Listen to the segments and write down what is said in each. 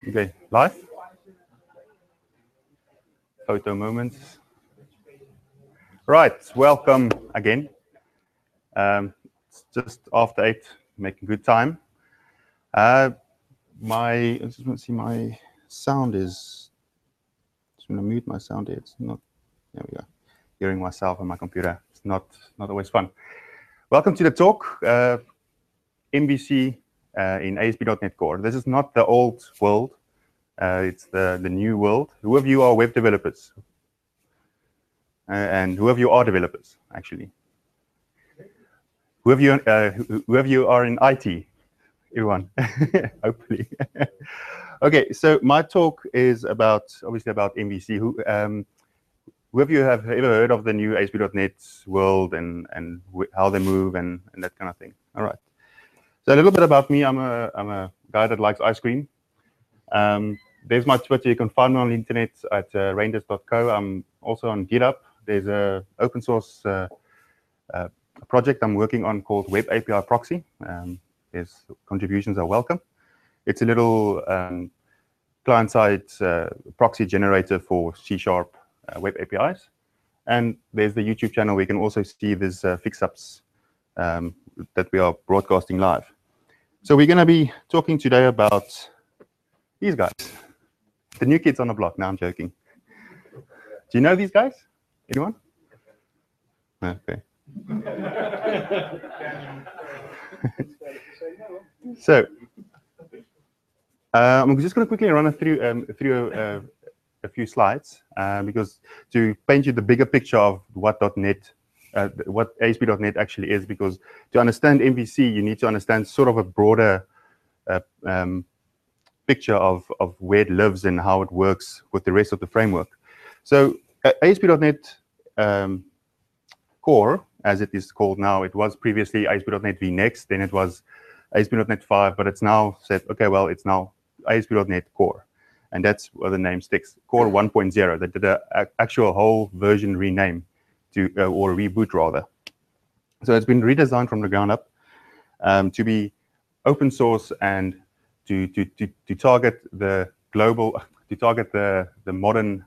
Okay, live? Photo moments. Right, welcome again. It's just after 8, making good time. I just want to see my sound is. Just want to mute my sound here. It's not. There we go. Hearing myself on my computer. It's not always fun. Welcome to the talk. MVC in ASP.NET Core. This is not the old world. It's the new world. Who of you are web developers? And who of you are developers, actually? Who of you are in IT? Everyone, hopefully. Okay, so my talk is obviously about MVC. Who of you have ever heard of the new ASP.NET world and how they move and that kind of thing? All right. So a little bit about me. I'm a guy that likes ice cream. There's my Twitter. You can find me on the internet at rangers.co. I'm also on GitHub. There's an open source project I'm working on called Web API Proxy. There's contributions are welcome. It's a little client-side proxy generator for C# web APIs. And there's the YouTube channel where you can also see these fix-ups that we are broadcasting live. So we're going to be talking today about these guys, the new kids on the block. Now I'm joking. Do you know these guys? Anyone? Okay. So I'm just going to quickly run through a few slides because to paint you the bigger picture of what .NET, what ASP.NET actually is, because to understand MVC, you need to understand sort of a broader picture of where it lives and how it works with the rest of the framework. So ASP.NET Core, as it is called now, it was previously ASP.NET vNext, then it was ASP.NET 5, but it's now said, okay, well, it's now ASP.NET Core. And that's where the name sticks, Core 1.0. They did an actual whole version rename or reboot rather. So it's been redesigned from the ground up to be open source and to target the global, to target the modern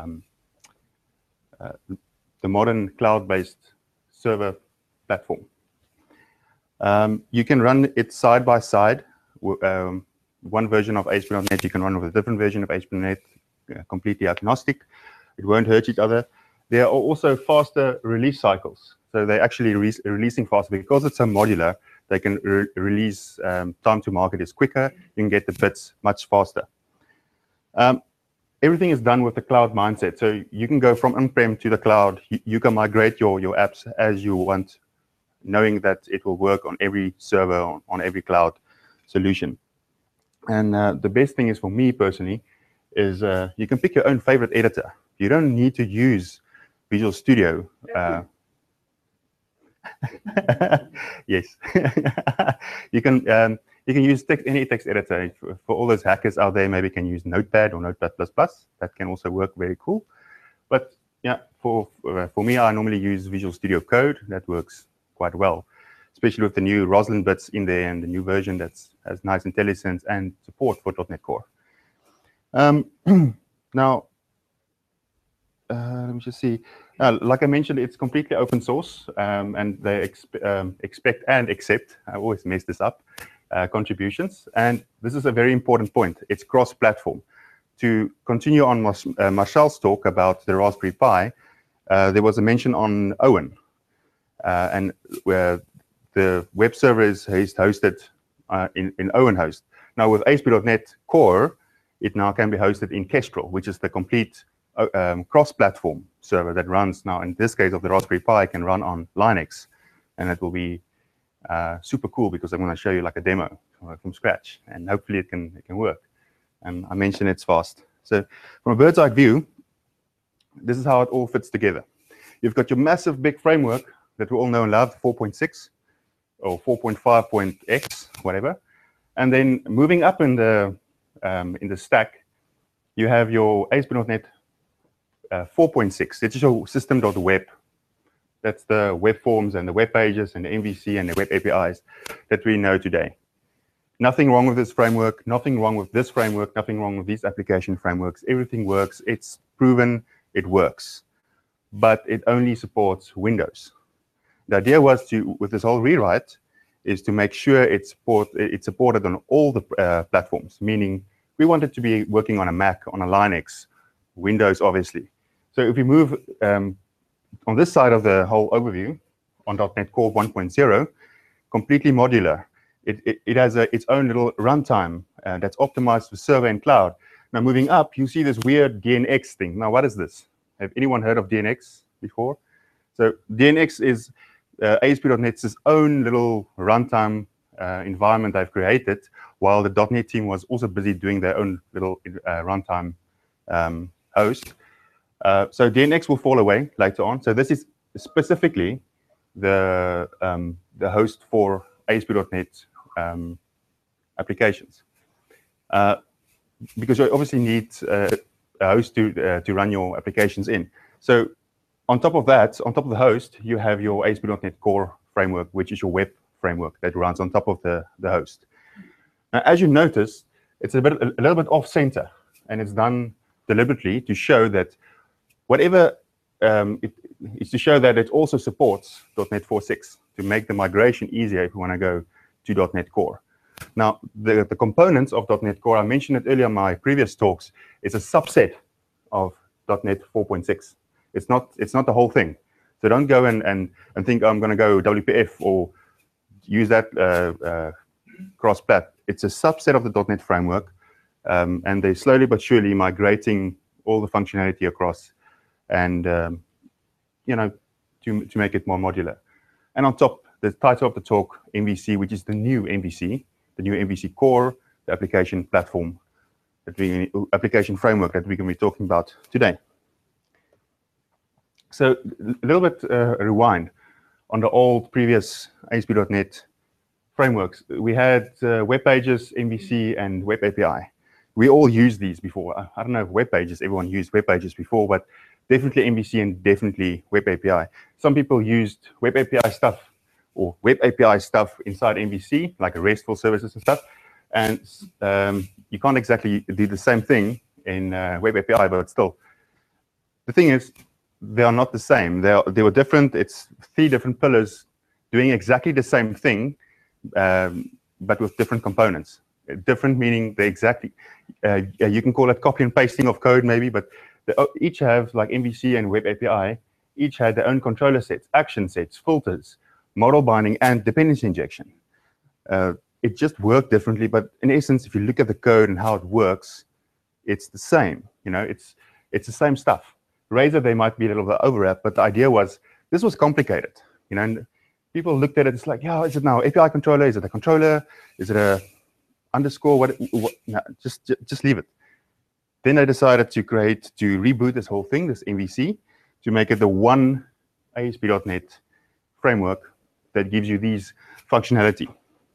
cloud-based server platform. You can run it side by side. One version of ASP.NET you can run with a different version of ASP.NET, completely agnostic. It won't hurt each other. There are also faster release cycles. So they're actually releasing faster because it's so modular. They can release time to market is quicker. You can get the bits much faster. Everything is done with the cloud mindset. So you can go from on-prem to the cloud. You can migrate your apps as you want, knowing that it will work on every server, on every cloud solution. And the best thing is for me personally is you can pick your own favorite editor. You don't need to use Visual Studio. Yes. You can use any text editor. For all those hackers out there, maybe can use Notepad or Notepad++. That can also work very cool. But yeah, for me, I normally use Visual Studio Code. That works quite well, especially with the new Roslyn bits in there and the new version that has nice IntelliSense and support for .NET Core. Now, let me just see. Like I mentioned, it's completely open source, and they expect and accept, I always mess this up, contributions. And this is a very important point. It's cross-platform. To continue on Marcel's talk about the Raspberry Pi, there was a mention on Owen, and where the web server is hosted in Owen host. Now with ASP.NET Core, it now can be hosted in Kestrel, which is the complete cross-platform server that runs now, in this case of the Raspberry Pi, can run on Linux. And it will be super cool because I'm going to show you like a demo from scratch. And hopefully it can work. And I mentioned it's fast. So from a bird's eye view, this is how it all fits together. You've got your massive big framework that we all know and love, 4.6 or 4.5.x, whatever. And then moving up in the stack, you have your ASP.NET 4.6. It's your system.web. That's the web forms and the web pages and the MVC and the web APIs that we know today. Nothing wrong with this framework, nothing wrong with this framework, nothing wrong with these application frameworks. Everything works. It's proven it works, but it only supports Windows. The idea was to, with this whole rewrite, is to make sure it's supported on all the platforms, meaning we wanted to be working on a Mac, on a Linux, Windows, obviously. So if we move on this side of the whole overview, on .NET Core 1.0, completely modular. It has its own little runtime that's optimized for server and cloud. Now, moving up, you see this weird DNX thing. Now, what is this? Have anyone heard of DNX before? So DNX is ASP.NET's own little runtime environment they've created, while the .NET team was also busy doing their own little runtime host. So DNX will fall away later on. So this is specifically the host for ASP.NET applications, because you obviously need a host to run your applications in. So on top of that, on top of the host, you have your ASP.NET Core framework, which is your web framework that runs on top of the host. Now, as you notice, it's a little bit off center, and it's done deliberately to show that whatever it's to show that it also supports .NET 4.6 to make the migration easier if you want to go to .NET Core. Now, the components of .NET Core, I mentioned it earlier in my previous talks, it's a subset of .NET 4.6. It's not the whole thing. So don't go and think, oh, I'm going to go WPF or use that cross-plat. It's a subset of the .NET framework, and they're slowly but surely migrating all the functionality across, and you know, to make it more modular. And on top, the title of the talk, MVC, which is the new MVC Core, the application platform, application framework that we're going to be talking about today. So a little bit rewind on the old previous ASP.NET frameworks. We had Web Pages, MVC, and Web API. We all used these before. I don't know if Web Pages, everyone used Web Pages before, but definitely MVC and definitely Web API. Some people used Web API stuff or Web API stuff inside MVC, like RESTful services and stuff. And you can't exactly do the same thing in Web API, but still. The thing is, they are not the same. They were different. It's 3 different pillars doing exactly the same thing, but with different components. Different meaning they exactly, you can call it copy and pasting of code maybe, but each have, like MVC and Web API, each had their own controller sets, action sets, filters, model binding, and dependency injection. It just worked differently, but in essence, if you look at the code and how it works, it's the same. You know, it's the same stuff. Razor, there might be a little bit of overlap, but the idea was this was complicated. You know, and people looked at it. It's like, yeah, is it now API controller? Is it a controller? Is it a underscore? What no, just leave it. Then they decided to reboot this whole thing, this MVC, to make it the one ASP.NET framework that gives you these functionality.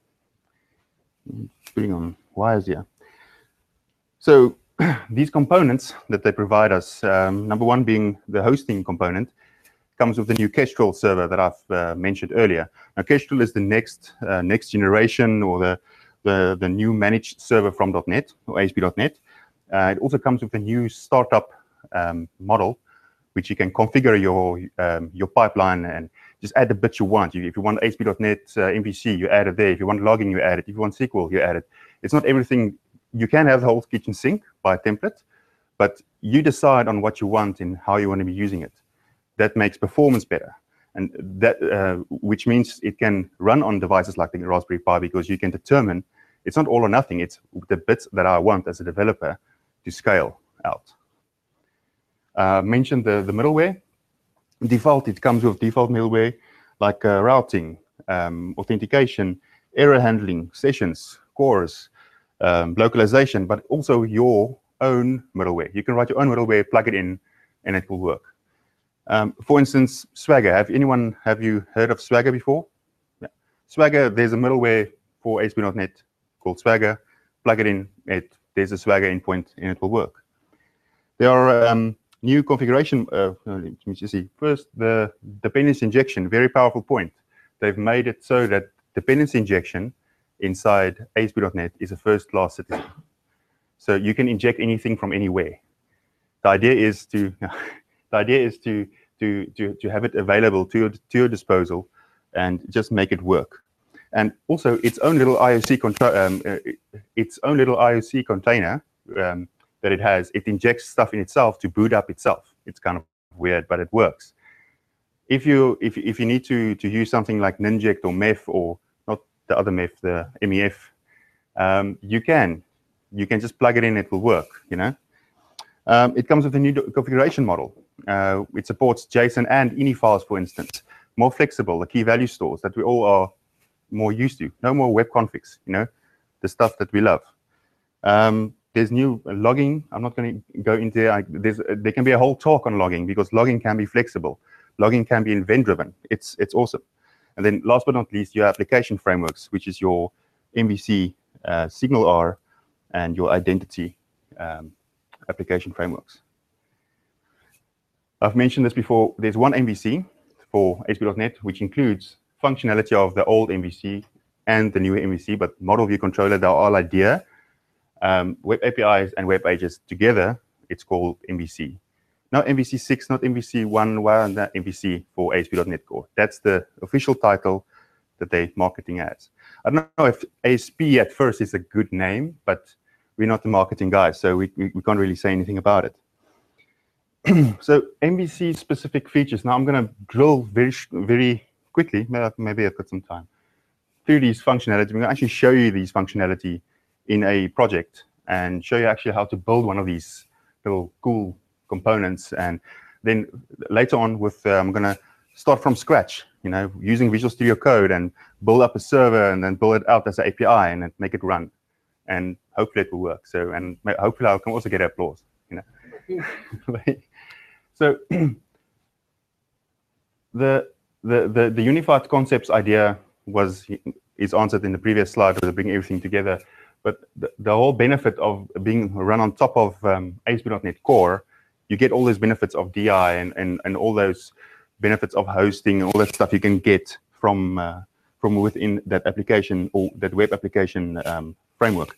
Putting on wires here. So these components that they provide us, number one being the hosting component, comes with the new Kestrel server that I've mentioned earlier. Now, Kestrel is the next generation, or the new managed server from .NET or ASP.NET. It also comes with a new startup model, which you can configure your pipeline and just add the bits you want. If you want ASP.NET MVC, you add it there. If you want logging, you add it. If you want SQL, you add it. It's not everything. You can have the whole kitchen sink by template, but you decide on what you want and how you want to be using it. That makes performance better, and that which means it can run on devices like the Raspberry Pi, because you can determine it's not all or nothing. It's the bits that I want as a developer to scale out. Mentioned the middleware. Default, it comes with default middleware like routing, authentication, error handling, sessions, cores, localization, but also your own middleware. You can write your own middleware, plug it in, and it will work. For instance, Swagger. Have you heard of Swagger before? Yeah. Swagger, there's a middleware for ASP.NET called Swagger. Plug it in, there's a Swagger endpoint, and it will work. There are new configuration. Let me just see. First, the dependency injection, very powerful point. They've made it so that dependency injection inside ASP.NET is a first-class citizen. So you can inject anything from anywhere. The idea is to have it available to your disposal and just make it work. And also its own little IOC container that it has, it injects stuff in itself to boot up itself. It's kind of weird, but it works. If you need to use something like Ninject or MEF, or not the other MEF, the MEF, you can just plug it in, it will work, you know. It comes with a new configuration model. It supports JSON and INI files, for instance. More flexible, the key value stores that we all are more used to. No more web configs, you know, the stuff that we love. There's new logging. I'm not going to go into there can be a whole talk on logging, because logging can be flexible. Logging can be event-driven. It's awesome. And then last but not least, your application frameworks, which is your MVC, SignalR, and your identity application frameworks. I've mentioned this before. There's one MVC for ASP.NET, which includes functionality of the old MVC and the newer MVC, but model view controller, the whole idea. Web APIs and web pages together, it's called MVC. Not MVC 6, not MVC 1, not MVC for ASP.NET Core. That's the official title that they're marketing as. I don't know if ASP at first is a good name, but we're not the marketing guys, so we can't really say anything about it. So MVC specific features. Now I'm going to drill very quickly, maybe I've got some time, through these functionality. I'm going to actually show you these functionality in a project and show you actually how to build one of these little cool components. And then later on I'm going to start from scratch, you know, using Visual Studio Code and build up a server and then build it out as an API and then make it run. And hopefully it will work. So, and hopefully I can also get applause, you know. So the unified concepts idea is answered in the previous slide, where they bring everything together. But the whole benefit of being run on top of ASP.NET Core, you get all those benefits of DI and all those benefits of hosting and all that stuff you can get from within that application or that web application framework.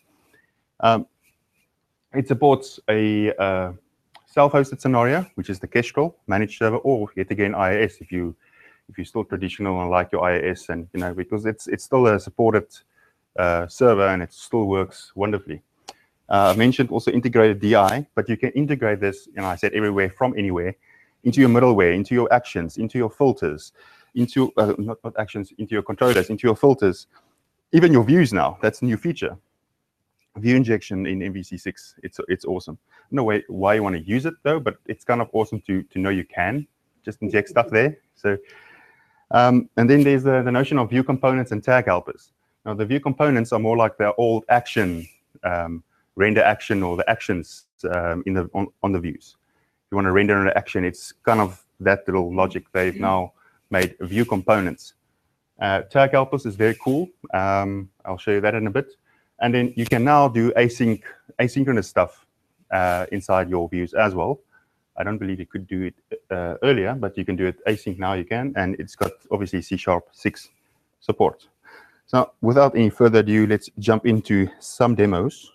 It supports a self-hosted scenario, which is the Kestrel managed server, or yet again IIS if you're still traditional and like your IIS, and you know, because it's still a supported server and it still works wonderfully. I mentioned also integrated DI, but you can integrate this, you know, I said everywhere from anywhere, into your middleware, into your actions, into your filters, into not actions, into your controllers, into your filters, even your views now. That's a new feature. View injection in MVC6, it's awesome. No way why you want to use it though, but it's kind of awesome to know you can just inject stuff there. So, and then there's the notion of view components and tag helpers. Now the view components are more like the old action, render action, or the actions on the views. If you want to render an action, it's kind of that little logic. They've now made view components. Tag helpers is very cool. I'll show you that in a bit. And then you can now do asynchronous stuff inside your views as well. I don't believe you could do it earlier, but you can do it async now. You can, and it's got obviously C#6 support. So without any further ado, let's jump into some demos.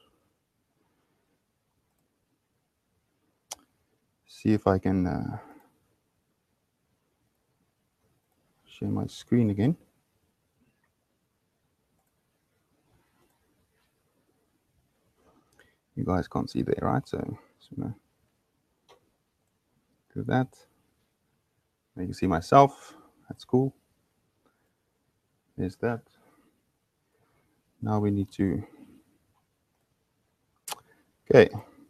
See if I can share my screen again. You guys can't see there, right? So I'm gonna do that. You can see myself. That's cool. There's that. Now we need to. Okay.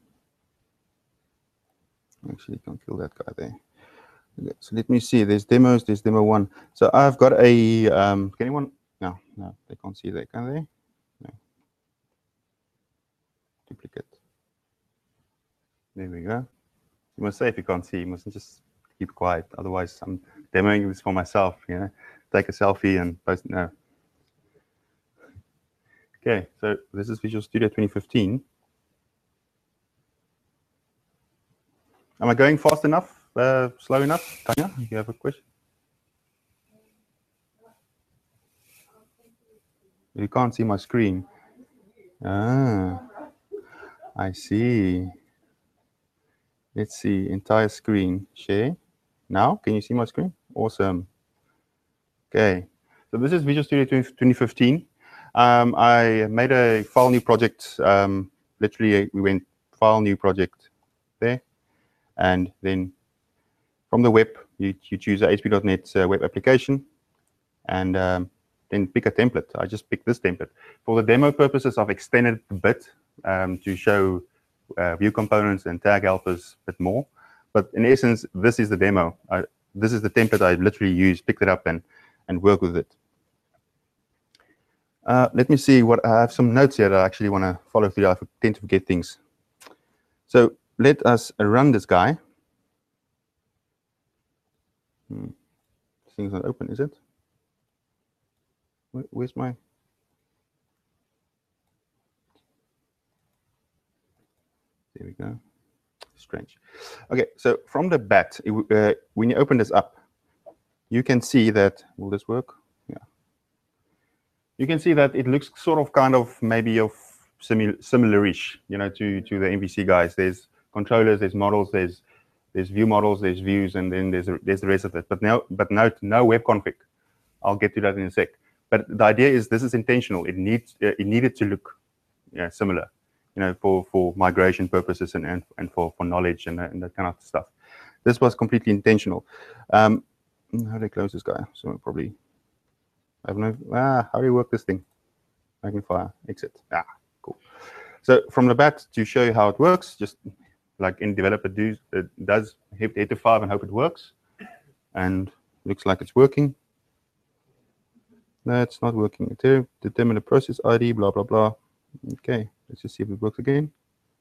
Actually, you can kill that guy there. Okay, so let me see. There's demos. There's demo 1. So I've got a. Can anyone? No, they can't see that, can they? No. Duplicate. There we go. You must say if you can't see, you mustn't just keep quiet. Otherwise, I'm demoing this for myself. You know, take a selfie and post. No. Okay, so this is Visual Studio 2015. Am I going fast enough? Slow enough? Tanya, you have a question? You can't see my screen. Ah, I see. Let's see, entire screen. Share. Now, can you see my screen? Awesome. Okay. So this is Visual Studio 2015. I made a file new project. Literally, we went file new project there. And then from the web, you choose a ASP.NET web application. And then pick a template. I just picked this template. For the demo purposes, I've extended it a bit to show view components and tag helpers a bit more. But in essence, this is the demo. This is the template I literally used, picked it up and work with it. Let me see what I have some notes here that I actually want to follow through. I tend to forget things. So let us run this guy. This thing's not open, is it? Where's my... There we go. Strange. Okay, so from the bat, when you open this up, you can see that, will this work? Yeah. You can see that it looks sort of kind of maybe of similar-ish, you know, to the MVC guys. There's controllers, there's models, there's view models, there's views, and then there's the rest of it. But note, no web config. I'll get to that in a sec. But the idea is this is intentional. It needed to look similar, you know, for migration purposes and for knowledge and that kind of stuff. This was completely intentional. How do I close this guy? So probably, I don't know. How do you work this thing? Magnifier, exit. Cool. So from the bat, to show you how it works, just like in developer does hit F5 and hope it works. And looks like it's working. That's not working. Determine the process ID, blah, blah, blah. Okay, let's just see if it works again.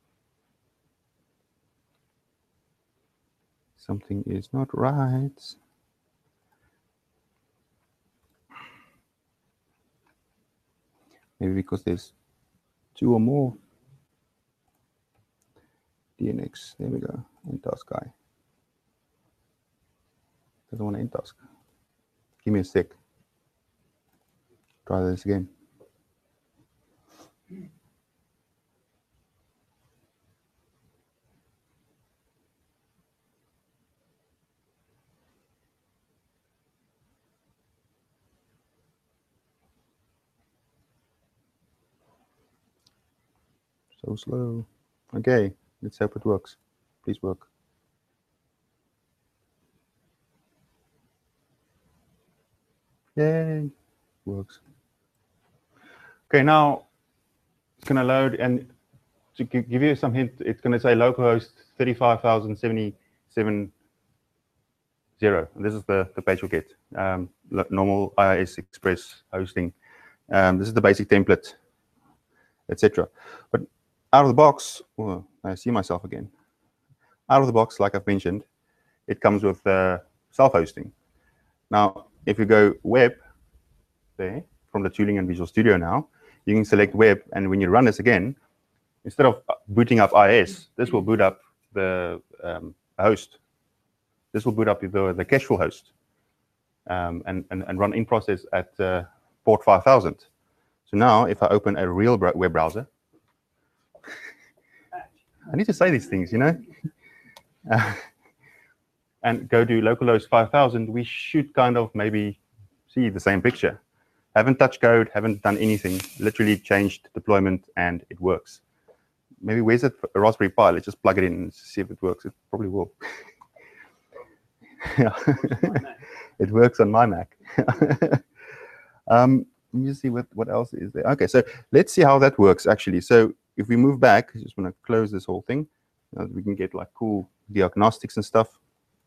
Something is not right. Maybe because there's two or more. DNX, there we go, end task guy. Doesn't want to end task. Give me a sec. Try this again. So slow. Okay, let's hope it works. Please work. Yay, works. Okay, now it's going to load, and to give you some hint, it's going to say localhost 35,077.0. And this is the page you'll get. Normal IIS Express hosting. This is the basic template, etc. But out of the box, oh, I see myself again. Out of the box, like I've mentioned, it comes with self-hosting. Now, if you go web there, from the tooling and Visual Studio now, you can select web, and when you run this again, instead of booting up IIS, this will boot up the host. This will boot up the cacheful host and run in process at port 5000. So now, if I open a real web browser, I need to say these things, you know, and go to localhost 5000, we should kind of maybe see the same picture. Haven't touched code, haven't done anything, literally changed deployment, and it works. Maybe where's it? A Raspberry Pi? Let's just plug it in and see if it works. It probably will. Yeah. It works on my Mac. Let me just see what else is there. Okay, so let's see how that works, actually. So if we move back, I just want to close this whole thing. We can get like cool diagnostics and stuff.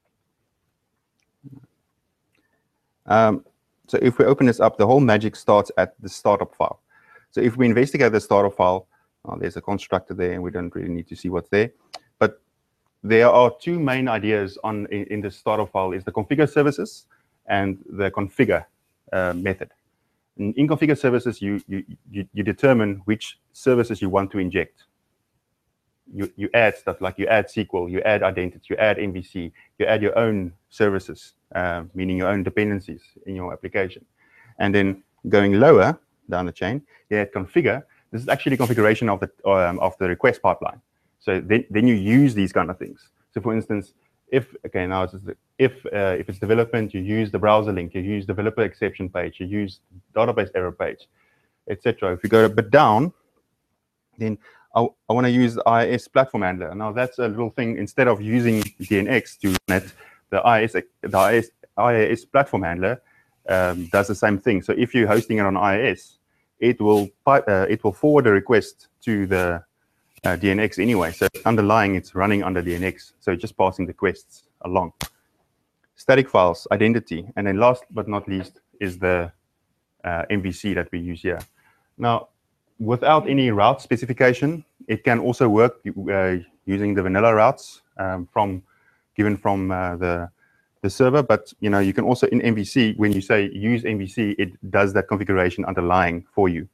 So if we open this up, the whole magic starts at the startup file. So if we investigate the startup file, there's a constructor there, and we don't really need to see what's there. But there are two main ideas in the startup file: is the configure services and the configure method. In configure services, you determine which services you want to inject. You add stuff like you add SQL, you add identity, you add MVC, you add your own services, meaning your own dependencies in your application. And then going lower, down the chain. Here at configure, this is actually configuration of the request pipeline. So then you use these kind of things. So for instance, if it's development, you use the browser link, you use developer exception page, you use database error page, etc. If you go a bit down, then I want to use the IIS platform handler. Now that's a little thing. Instead of using DNX to run it, the IIS platform handler does the same thing. So if you're hosting it on IIS, it will forward a request to the DNX anyway. So underlying, it's running under DNX. So just passing the requests along. Static files, identity, and then last but not least is the MVC that we use here. Now, without any route specification, it can also work using the vanilla routes given from the server. But you can also in MVC, when you say use MVC, it does that configuration underlying for you.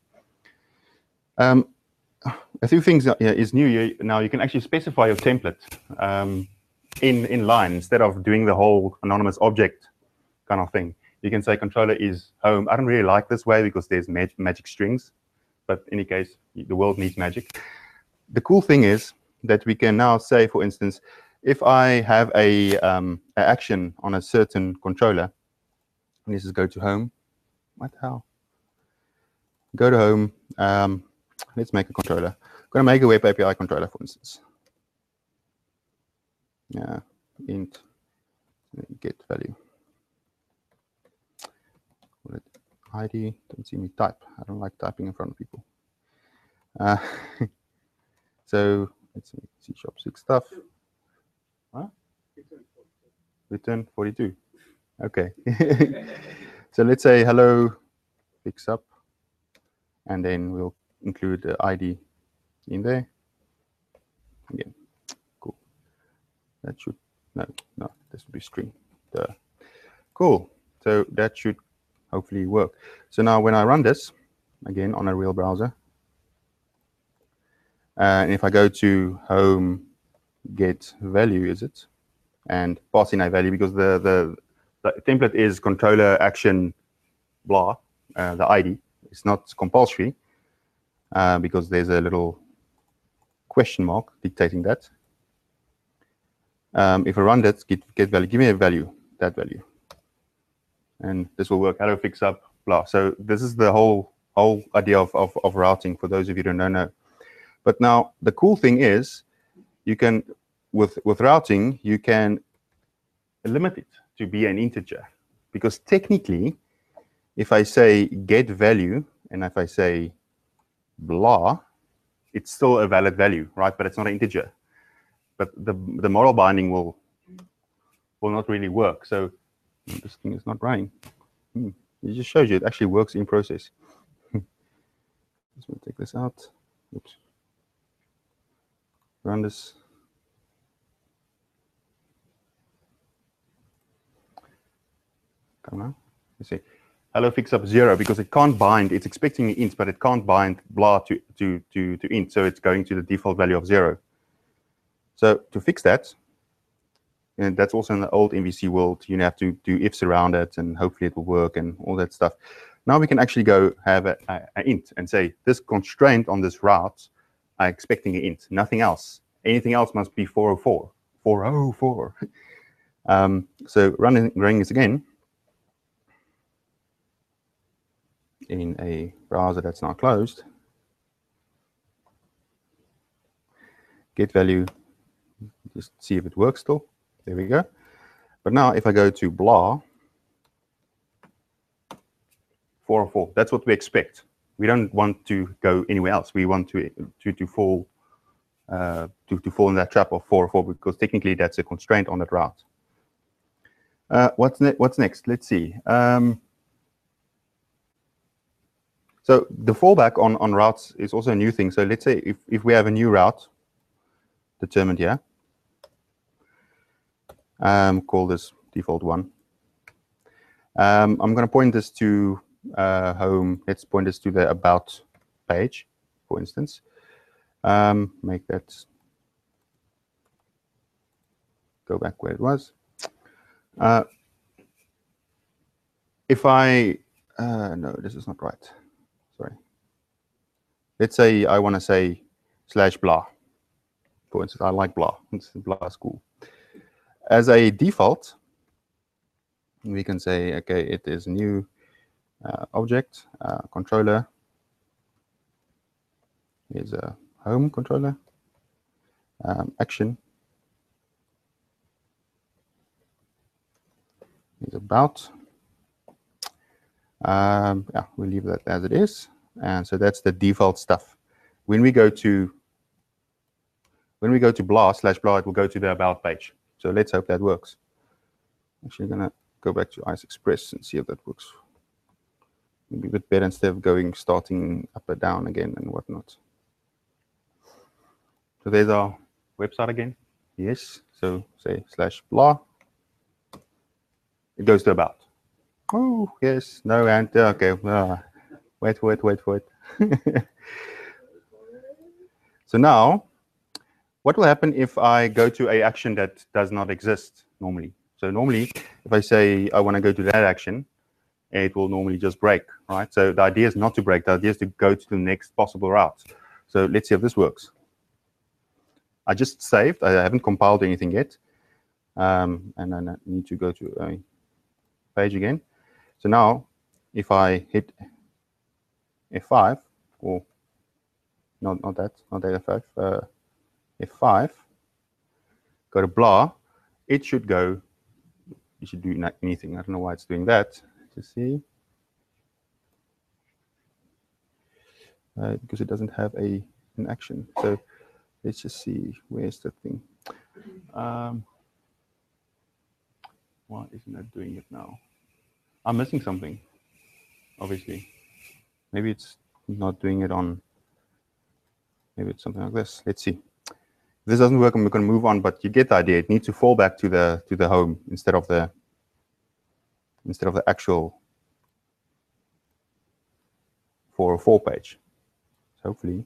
A few things is new now. You can actually specify your template in line instead of doing the whole anonymous object kind of thing. You can say controller is home. I don't really like this way because there's magic strings. But in any case, the world needs magic. The cool thing is that we can now say, for instance, if I have a action on a certain controller, and this is go to home. What the hell? Go to home. Let's make a controller. I'm going to make a web API controller, for instance. Yeah, int get value. ID, don't see me type. I don't like typing in front of people. So let's see C#6 stuff. Huh? Return 42. Okay. So let's say hello fix up, and then we'll include the ID in there. Again, cool. That should no, this would be string. Cool. So that should hopefully work. So now when I run this, again, on a real browser, and if I go to home get value, is it? And pass in a value, because the template is controller action blah, the ID. It's not compulsory because there's a little question mark dictating that. If I run that, get value, give me a value, that value. And this will work. Hello, fix up, blah. So this is the whole idea of routing for those of you who don't know. But now the cool thing is, you can with routing you can limit it to be an integer, because technically, if I say get value and if I say blah, it's still a valid value, right? But it's not an integer. But the model binding will not really work. So this thing is not running. It just shows you it actually works in process. Let's take this out. Oops. Run this. Come on. Let's see. Hello fix up 0, because it can't bind. It's expecting int, but it can't bind blah to int. So it's going to the default value of 0. So to fix that, and that's also in the old MVC world, you have to do ifs around it, and hopefully it will work and all that stuff. Now we can actually go have an int and say this constraint on this route, I'm expecting an int, nothing else. Anything else must be 404. 404. So running this again in a browser that's now closed. Get value, just see if it works still. There we go. But now if I go to blah, 404, that's what we expect. We don't want to go anywhere else. We want to fall in that trap of 404, because technically that's a constraint on that route. What's next? Let's see. So the fallback on routes is also a new thing. So let's say if we have a new route determined here, call this default 1. I'm going to point this to home. Let's point this to the about page, for instance. Make that go back where it was. If I no, this is not right. Sorry. let's say I want to say /blah. For instance, I like blah. Blah is cool. As a default, we can say, okay, it is new object, controller is a home controller, action is about. Yeah, we'll leave that as it is. And so that's the default stuff. When we go to blah, /blah, it will go to the about page. So let's hope that works. Actually, I'm gonna go back to Ice Express and see if that works. Maybe a bit better instead of starting up and down again and whatnot. So there's our website again. Yes. So say /blah. It goes to about. Oh, yes. No, and okay. Wait for it. So now, what will happen if I go to an action that does not exist normally? So normally, if I say I want to go to that action, it will normally just break, right? So the idea is not to break. The idea is to go to the next possible route. So let's see if this works. I just saved. I haven't compiled anything yet. And then I need to go to a page again. So now, if I hit F5, or not that F5, F5, go to blah, it should go, you should do anything. I don't know why it's doing that. Let's see. Because it doesn't have an action. So let's just see, where's that thing? Why isn't that doing it now? I'm missing something, obviously. Maybe it's not doing it on, maybe it's something like this. Let's see. If this doesn't work, I'm going to move on, but you get the idea. It needs to fall back to the home instead of the actual 404 page. So hopefully,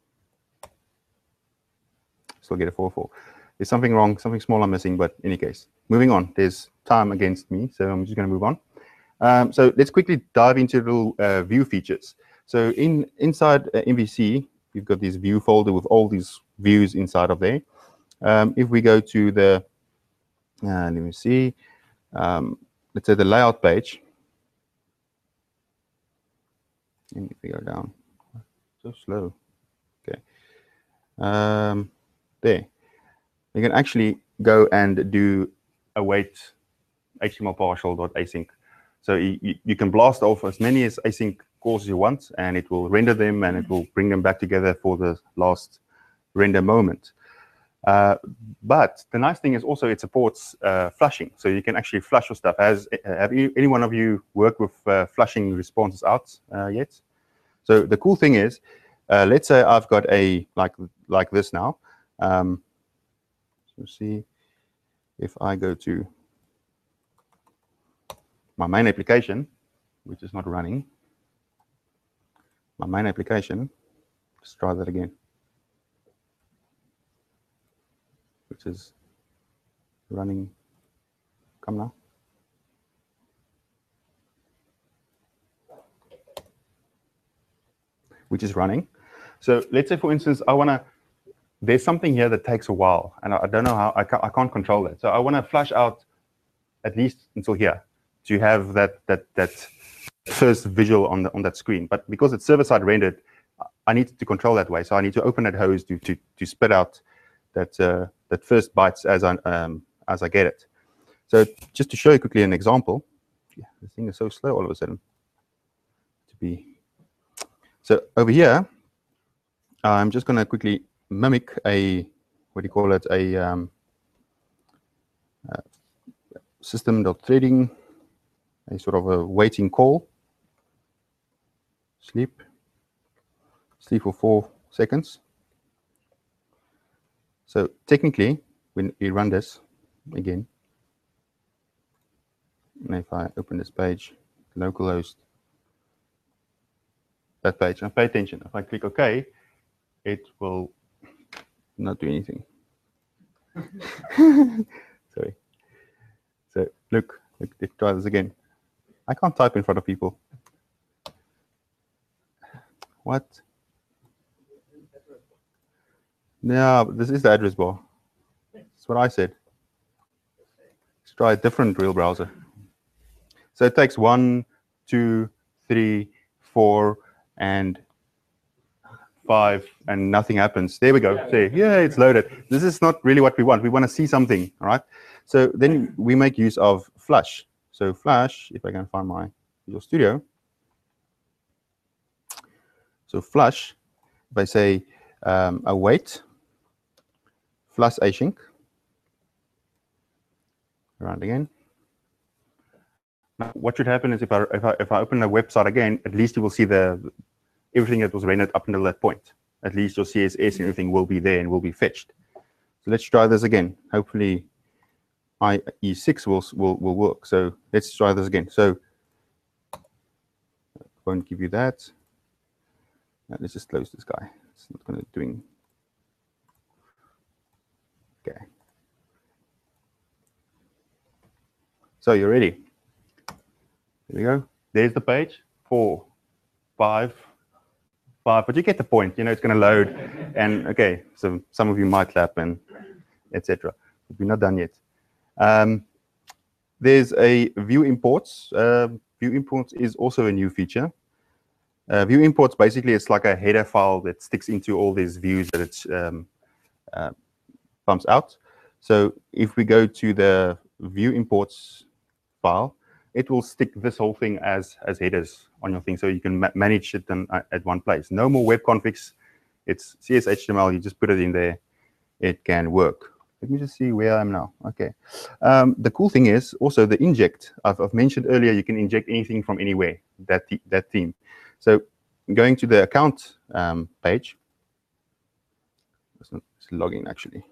still get a 404. There's something wrong, something small I'm missing, but in any case, moving on. There's time against me, so I'm just going to move on. So let's quickly dive into little view features. So inside MVC, you've got this view folder with all these views inside of there. If we go to the, let me see, let's say the layout page. And if we go down, so slow. Okay. There. You can actually go and do await HTML partial.async. So you can blast off as many as async calls as you want, and it will render them, and it will bring them back together for the last render moment. But the nice thing is also it supports flushing, so you can actually flush your stuff. Have any one of you worked with flushing responses out yet? So the cool thing is, let's say I've got a like this now. So see if I go to my main application, which is not running. My main application, let's try that again, which is running. Come now. Which is running. So let's say, for instance, I want to, there's something here that takes a while, and I don't know how, I can't control that. So I want to flush out at least until here to have that first visual on that screen. But because it's server-side rendered, I need to control that way. So I need to open that hose to spit out that first bytes as I get it. So just to show you quickly an example, yeah, the thing is so slow all of a sudden to be. So over here, I'm just going to quickly mimic a, what do you call it, a system.threading, a sort of a waiting call. Sleep for 4 seconds. So technically, when we run this again, and if I open this page, localhost, that page, and pay attention. If I click OK, it will not do anything. Sorry. So look, let's try this again. I can't type in front of people. What? No, this is the address bar. That's what I said. Let's try a different real browser. So it takes 1, 2, 3, 4, and 5, and nothing happens. There we go. See, yeah, it's loaded. This is not really what we want. We want to see something, all right? So then we make use of Flush. So Flush, if I can find my Visual Studio. So Flush, if I say await, Flush async, around again. Now, what should happen is if I open the website again, at least you will see everything that was rendered up until that point. At least your CSS and everything will be there and will be fetched. So let's try this again. Hopefully IE6 will work. So let's try this again. So I won't give you that. Now, let's just close this guy. It's not going to doing. Okay. So you're ready. There we go. There's the page. 4, 5, 5. But you get the point. You know, it's going to load. And okay, so some of you might clap and etc. But we're not done yet. There's a view imports. View imports is also a new feature. View imports, basically, it's like a header file that sticks into all these views that it pumps out. So if we go to the view imports file, it will stick this whole thing as headers on your thing, so you can manage it at one place. No more web configs. It's CS/HTML. You just put it in there. It can work. Let me just see where I am now. Okay. The cool thing is also the inject. I've mentioned earlier you can inject anything from anywhere, that theme. So going to the account page, let's log in actually.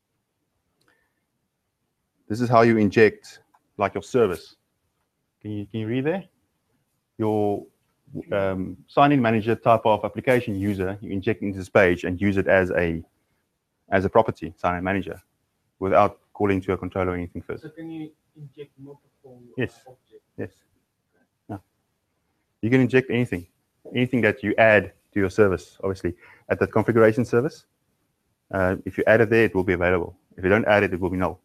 This is how you inject like your service. Can you read there? Your sign-in manager type of application user, you inject into this page and use it as a property, sign-in manager, without calling to a controller or anything first. So can you inject multiple Yes. objects? Yes. Yeah. You can inject anything that you add to your service, obviously. At that configuration service, if you add it there, it will be available. If you don't add it, it will be null.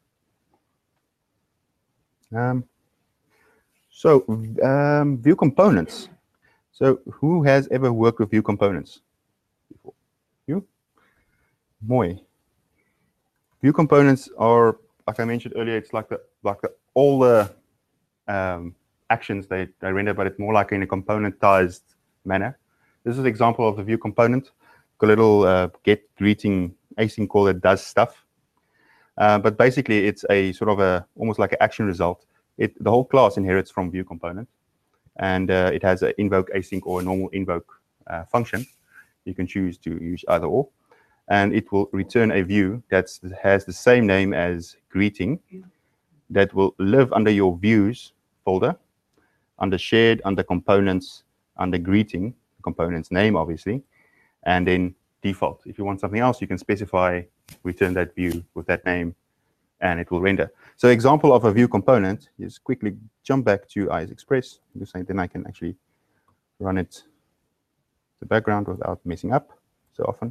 View components. So who has ever worked with view components before? You? Moi. View components are, like I mentioned earlier, it's like all the actions they render, but it's more like in a componentized manner. This is an example of the view component. A little get greeting async call that does stuff. But basically, it's a sort of almost like an action result. The whole class inherits from view component, and it has an invoke async or a normal invoke function. You can choose to use either or, and it will return a view that has the same name as greeting, that will live under your views folder, under shared, under components, under greeting, component's name obviously, and then default. If you want something else, you can specify return that view with that name, and it will render. So example of a view component is quickly jump back to ISExpress, because then I can actually run it the background without messing up so often.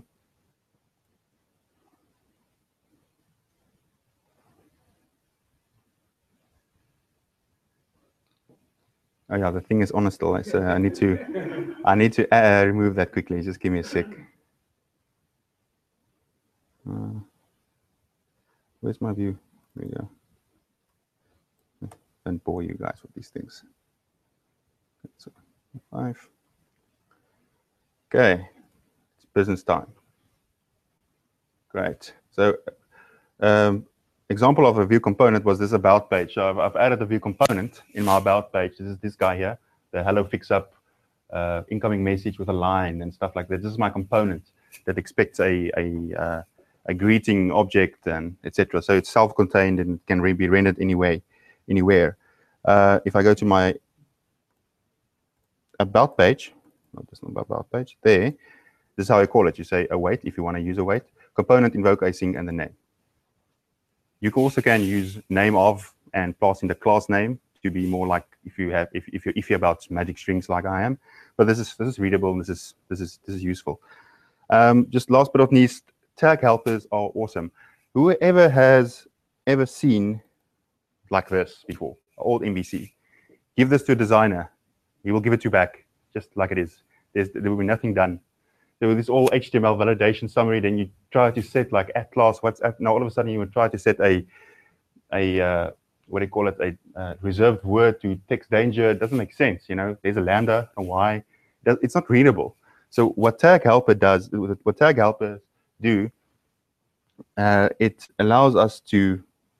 Oh yeah, the thing is on still, so I need to remove that quickly. Just give me a sec. Where's my view? There we go. Don't bore you guys with these things. So 5. Okay, it's business time. Great. So example of a view component was this about page. So I've added a view component in my about page. This is this guy here, the hello fix up incoming message with a line and stuff like that. This is my component that expects a greeting object and etc. So it's self-contained and can be rendered anywhere. If I go to my about page, not this not about page, there, this is how I call it. You say await if you want to use await, component invoke async and the name. You also can use name of and pass in the class name to be more like if you're iffy about magic strings like I am. But this is readable and this is useful. Just last but not least, tag helpers are awesome. Whoever has ever seen like this before, old MVC, give this to a designer. He will give it to you back just like it is. There will be nothing done. So with this all HTML validation summary, then you try to set like at class, WhatsApp. Now all of a sudden you would try to set a what do you call it, a reserved word to text danger. It doesn't make sense. You know, there's a lambda, a y. It's not readable. So what tag helper does, what tag helpers do, it allows us to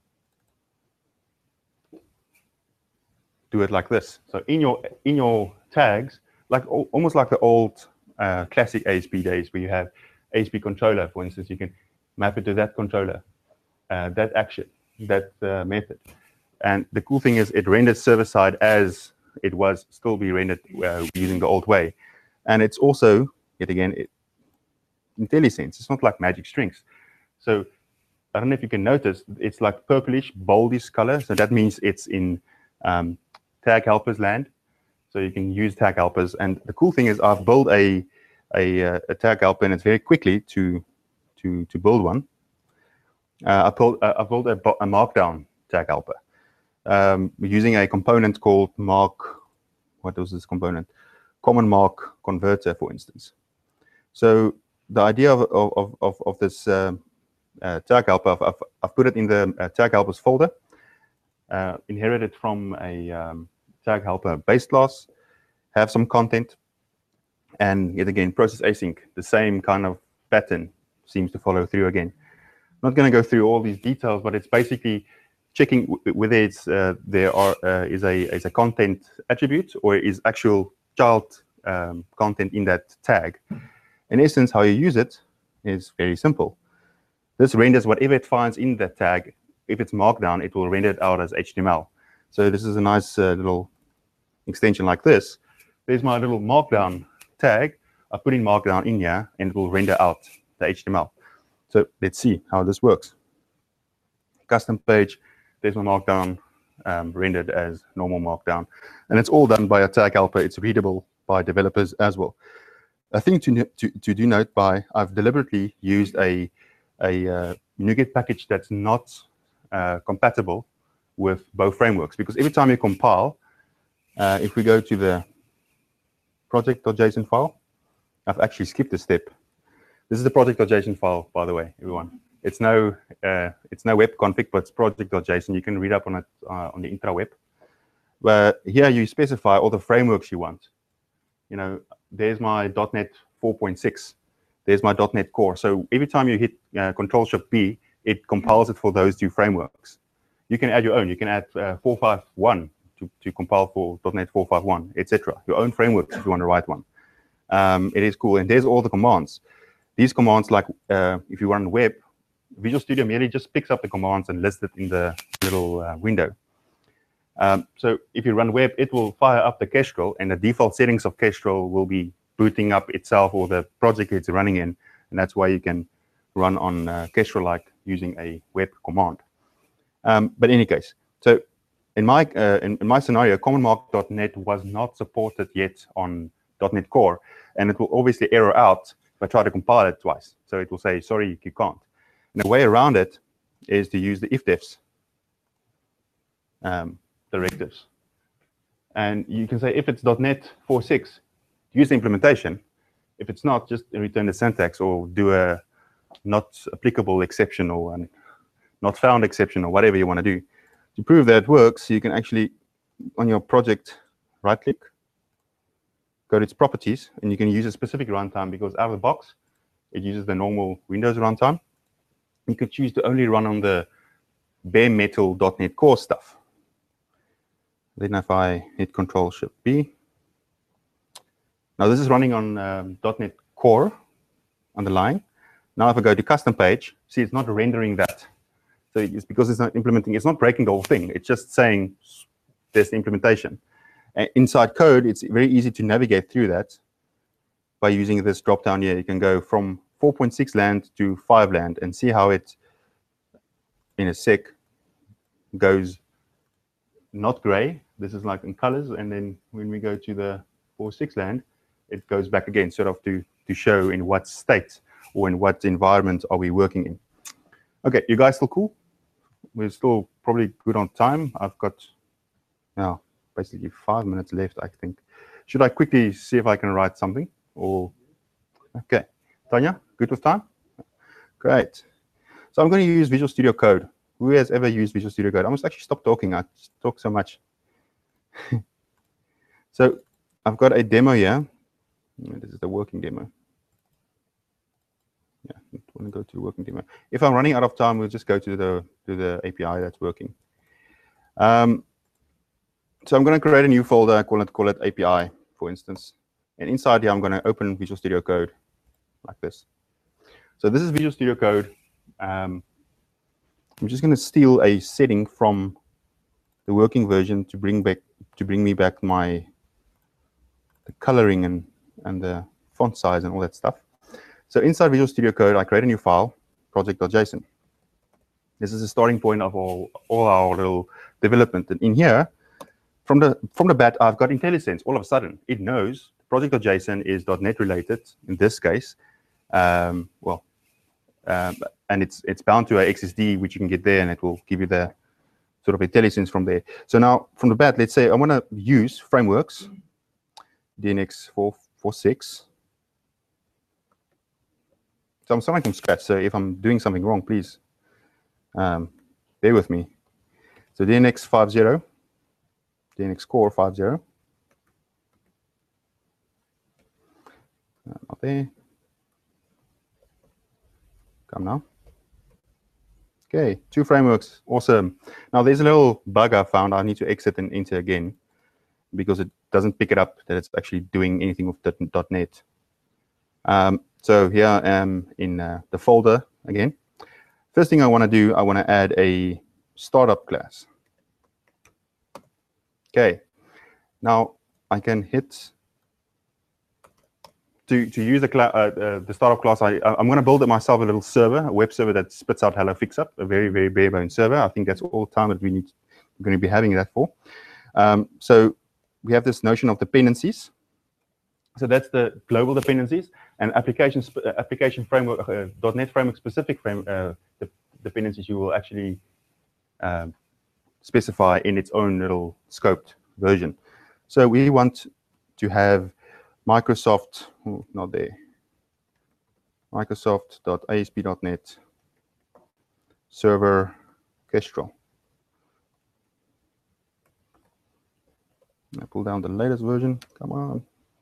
do it like this. So in your tags, like almost like the old classic ASP days, where you have ASP controller, for instance, you can map it to that controller, that action, that method. And the cool thing is it renders server-side as it was still be rendered using the old way. And it's also, yet again, IntelliSense. It's not like magic strings. So I don't know if you can notice, it's like purplish, boldish color. So that means it's in tag helpers land. So you can use tag helpers. And the cool thing is I've built a tag helper, and it's very quickly to build one. I built a markdown tag helper using a component called what was this component? Common mark converter, for instance. So the idea of this tag helper, I've put it in the tag helpers folder, inherited from a tag helper base class, have some content, and yet again, process async, the same kind of pattern seems to follow through again. I'm not going to go through all these details, but it's basically checking whether it's is a content attribute or is actual child content in that tag. In essence, how you use it is very simple. This renders whatever it finds in that tag. If it's markdown, it will render it out as HTML. So this is a nice little extension like this. There's my little markdown tag. I put in markdown in here, and it will render out the HTML. So let's see how this works. Custom page, there's my markdown rendered as normal markdown. And it's all done by a tag helper. It's readable by developers as well. A thing to do note I've deliberately used a NuGet package that's not compatible with both frameworks, because every time you compile, if we go to the project.json file, I've actually skipped a step. This is the project.json file, by the way, everyone. It's no web config, but it's project.json. You can read up on it on the intraweb. Where here you specify all the frameworks you want. You know, there's my .NET 4.6. There's my .NET Core. So every time you hit Control-Shift-B, it compiles it for those two frameworks. You can add your own. You can add 451 to compile for .NET 451, etc. Your own framework if you want to write one. It is cool. And there's all the commands. These commands, like if you run web, Visual Studio merely just picks up the commands and lists it in the little window. So if you run web, it will fire up the Kestrel, and the default settings of Kestrel will be booting up itself or the project it's running in. And that's why you can run on Kestrel-like using a web command. But in any case, so in my scenario, CommonMark.net was not supported yet on .NET Core, and it will obviously error out if I try to compile it twice. So it will say, sorry, you can't. And the way around it is to use the ifdefs directives. And you can say if it's .NET 4.6, use the implementation. If it's not, just return the syntax or do a not applicable exception or a not found exception or whatever you want to do. To prove that it works, you can actually, on your project, right-click, go to its properties, and you can use a specific runtime, because out of the box, it uses the normal Windows runtime. You could choose to only run on the bare metal .NET Core stuff. Then if I hit Control-Shift-B, now this is running on .NET Core underlying. Now if I go to custom page, see it's not rendering that. So it's because it's not implementing, it's not breaking the whole thing. It's just saying there's the implementation. And inside code, it's very easy to navigate through that by using this drop down here. You can go from 4.6 land to 5 land and see how it, in a sec, goes not gray. This is like in colors. And then when we go to the 4.6 land, it goes back again, sort of to show in what state or in what environment are we working in. Okay, you guys still cool? We're still probably good on time. I've got now basically 5 minutes left, I think. Should I quickly see if I can write something? Or okay, Tanya, good with time? Great. So I'm going to use Visual Studio Code. Who has ever used Visual Studio Code? I must actually stop talking. I talk so much. So I've got a demo here. This is the working demo. Yeah, I want to go to working demo. If I'm running out of time, we'll just go to the API that's working. So I'm going to create a new folder, call it API, for instance. And inside here, I'm going to open Visual Studio Code like this. So this is Visual Studio Code. I'm just going to steal a setting from the working version to bring me back the coloring and the font size and all that stuff. So inside Visual Studio Code, I create a new file, project.json. This is the starting point of all our little development. And in here, from the bat, I've got IntelliSense. All of a sudden, it knows project.json is .NET related in this case. And it's bound to a XSD, which you can get there, and it will give you the sort of IntelliSense from there. So now, from the bat, let's say I want to use frameworks, DNX 446. So I'm starting from scratch. So if I'm doing something wrong, please bear with me. So DNX 50, DNX Core 50. Not there. Come now. Okay, 2 frameworks, awesome. Now there's a little bug I found. I need to exit and enter again because it doesn't pick it up that it's actually doing anything with .NET. So here I am in the folder again. First thing I want to do, I want to add a startup class. Okay, now I can hit to use the startup class. I'm going to build it myself a little server, a web server that spits out Hello Fixup, a very, very bare bones server. I think that's all the time that we're going to be having that for. So we have this notion of dependencies. So that's the global dependencies and application framework, .NET framework specific the dependencies you will actually specify in its own little scoped version. So we want to have Microsoft, not there, Microsoft.asp.NET server Kestrel. I pull down the latest version. Come on.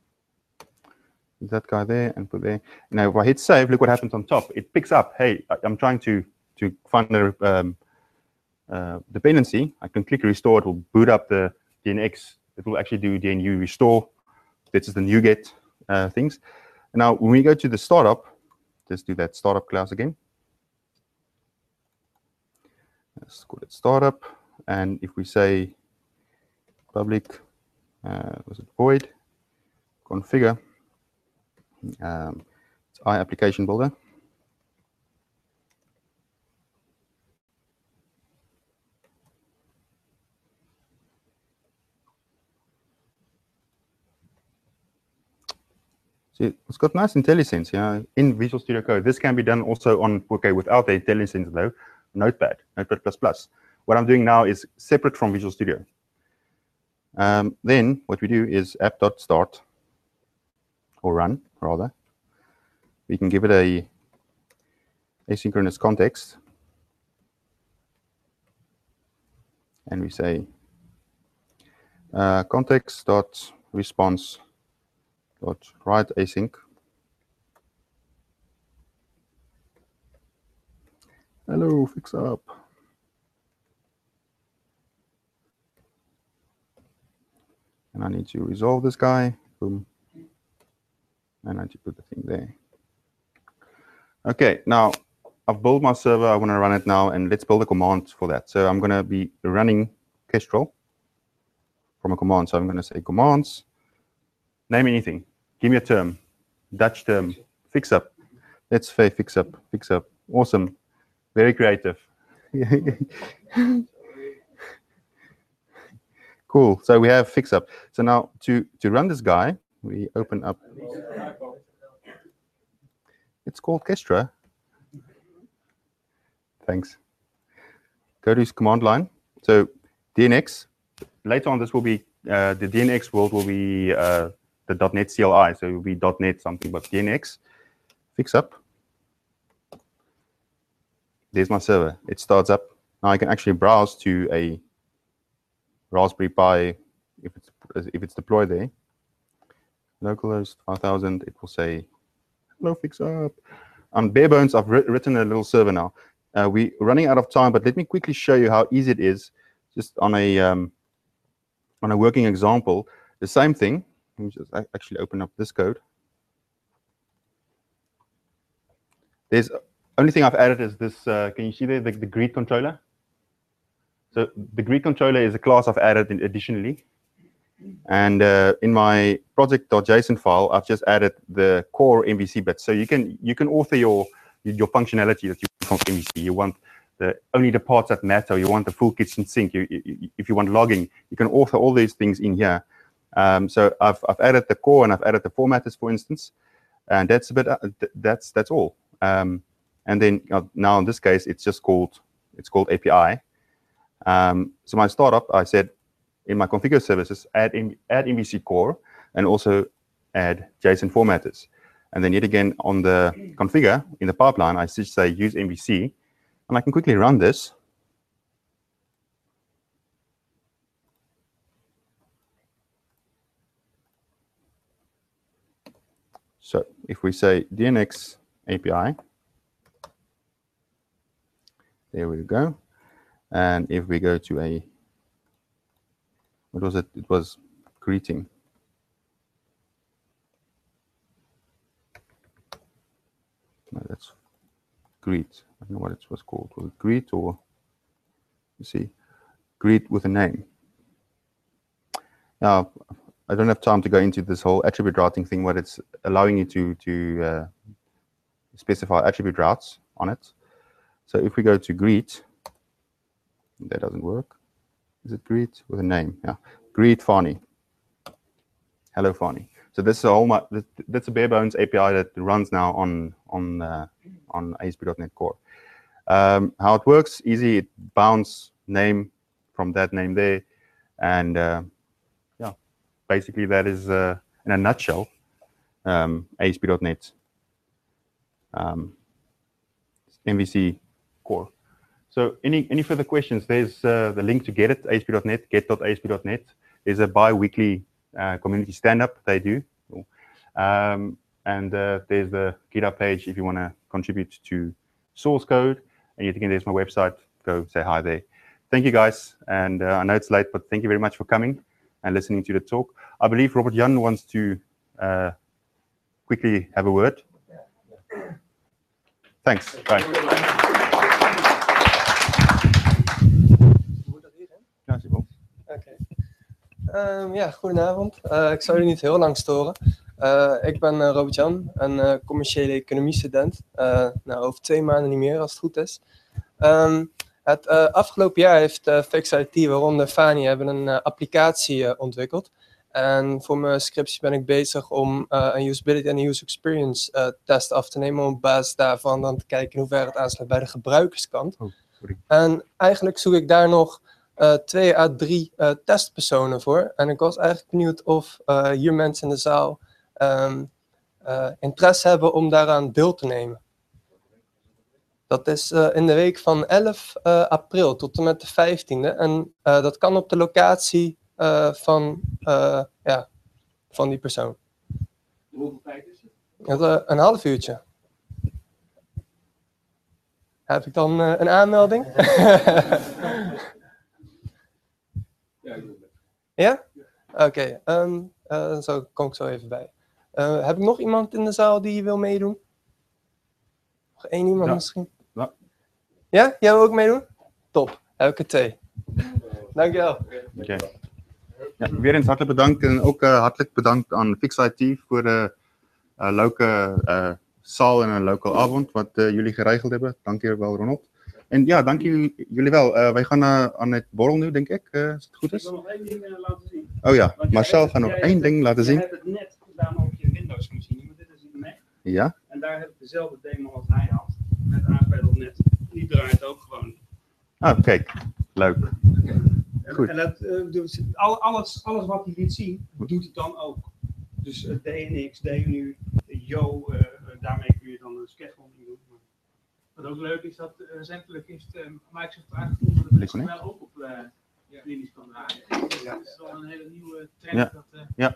That guy there and put there. Now, if I hit save, look what happens on top. It picks up, hey, I'm trying to find a dependency. I can click restore. It will boot up the DNX. It will actually do DNU restore. This is the NuGet things. And now, when we go to the startup, let's do that startup class again. Let's call it startup. And if we say public, was it void, configure, it's iApplication Builder. See, it's got nice IntelliSense, yeah, in Visual Studio Code. This can be done also on, okay, without the IntelliSense though, Notepad. What I'm doing now is separate from Visual Studio. Then what we do is app.start, or run, rather. We can give it a asynchronous context. And we say context.response.write async. Hello, fix up. And I need to resolve this guy. Boom. And I need to put the thing there. Okay, now I've built my server. I want to run it now, and let's build a command for that. So I'm going to be running Kestrel from a command. So I'm going to say commands, name anything. Give me a term, Dutch term, fix up. Let's say fix up. Awesome, very creative. Cool. So we have fix up. So now to run this guy, we open up. It's called Kestra. Thanks. Go to command line. So DNX. Later on, this will be the DNX world will be the .NET CLI. So it will be .NET something, but DNX. Fix up. There's my server. It starts up. Now I can actually browse to a Raspberry Pi if it's deployed there. Localhost 5000. It will say, "Hello, fix up." On bare bones, I've written a little server now. We're running out of time, but let me quickly show you how easy it is. Just on a working example, the same thing. Let me just actually open up this code. There's only thing I've added is this. Can you see there the greet controller? So the greet controller is a class I've added additionally. And in my project.json file, I've just added the core MVC bits. So you can author your functionality that you want from MVC. You want only the parts that matter. You want the full kitchen sink. If you want logging, you can author all these things in here. So I've added the core and I've added the formatters, for instance, and that's a bit. That's all. And then now in this case, it's called API. So my startup, I said in my configure services, add MVC core and also add JSON formatters. And then yet again on the configure in the pipeline, I just say use MVC, and I can quickly run this. So if we say DNX API, there we go. And if we go to what was it? It was greeting. No, that's greet. I don't know what it was called. Was it greet or, you see, greet with a name. Now, I don't have time to go into this whole attribute routing thing, but it's allowing you to specify attribute routes on it. So if we go to greet, that doesn't work. Is it greet with a name? Yeah, greet Fani. Hello Fani. So this is that's a bare bones API that runs now on ASP.NET Core. How it works? Easy. It bounds name from that name there, and yeah, basically that is in a nutshell ASP.NET MVC Core. So any further questions, there's the link to get it, ASP.NET, get.asp.net. There's a bi-weekly community stand-up they do. And there's the GitHub page if you want to contribute to source code. And yet again, there's my website. Go say hi there. Thank you, guys. And I know it's late, but thank you very much for coming and listening to the talk. I believe Robert Jan wants to quickly have a word. Thanks. Bye. Ja, goedenavond. Ik zal jullie niet heel lang storen. Ik ben Robert Jan, een commerciële economie student. Over 2 maanden niet meer, als het goed is. Het afgelopen jaar heeft FixIT, waaronder Fani, hebben een applicatie ontwikkeld. En voor mijn scriptie ben ik bezig om een usability en een user experience test af te nemen. Om op basis daarvan dan te kijken in hoeverre het aansluit bij de gebruikerskant. En eigenlijk zoek ik daar nog 2 à 3 testpersonen voor. En ik was eigenlijk benieuwd of hier mensen in de zaal interesse hebben om daaraan deel te nemen. Dat is in de week van 11 april tot en met de 15e. En dat kan op de locatie van die persoon. Hoeveel tijd is het? Een half uurtje. Heb ik dan een aanmelding? Ja? Oké, zo kom ik zo even bij. Heb ik nog iemand in de zaal die wil meedoen? Nog 1 iemand misschien? Ja. Ja? Jij wil ook meedoen? Top, heb ik er 2. Dankjewel. Okay. Ja, weer eens hartelijk bedankt en ook hartelijk bedankt aan FixIT voor de leuke zaal en een leuke avond wat jullie geregeld hebben. Dank je wel, Ronald. En ja, dank jullie wel. Wij gaan aan het borrel nu, denk ik, als het goed is. Ik wil nog 1 ding laten zien. Oh ja, Marcel gaat nog 1 ding laten zien. Je hebt het net gedaan op je Windows-machine, maar dit is een Mac. Ja? En daar heb ik dezelfde demo als hij had. Met ASP.NET. Die draait ook gewoon. Oh, kijk. Leuk. Goed. En dat, dus alles wat hij liet zien, doet hij dan ook. Dus DNX, DNU, Yo, daarmee kun je dan een scaffolding doen. Wat ook leuk is, dat recentelijk is Microsoft uitgevonden dat het wel ook op Linux kan draaien. Dat is wel een hele nieuwe trend. Ja. Ja.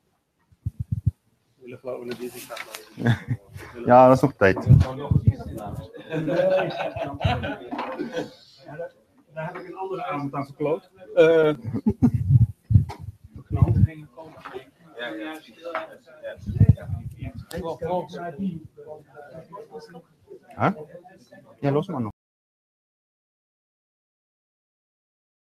We willen geloven dat dit is. Ja, dat is nog tijd. Daar heb ik een andere avond aan verkloot. Huh? Ja, los maar nog.